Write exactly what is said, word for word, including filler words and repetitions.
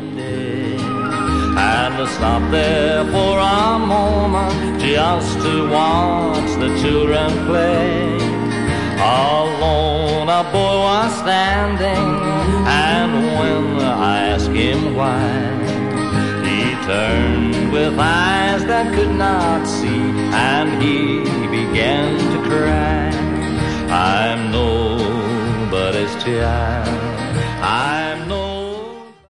windy, and stopped there for a moment just to watch the children play. Alone a boy was standing, and when I asked him why, he turned with eyes that could not see, and he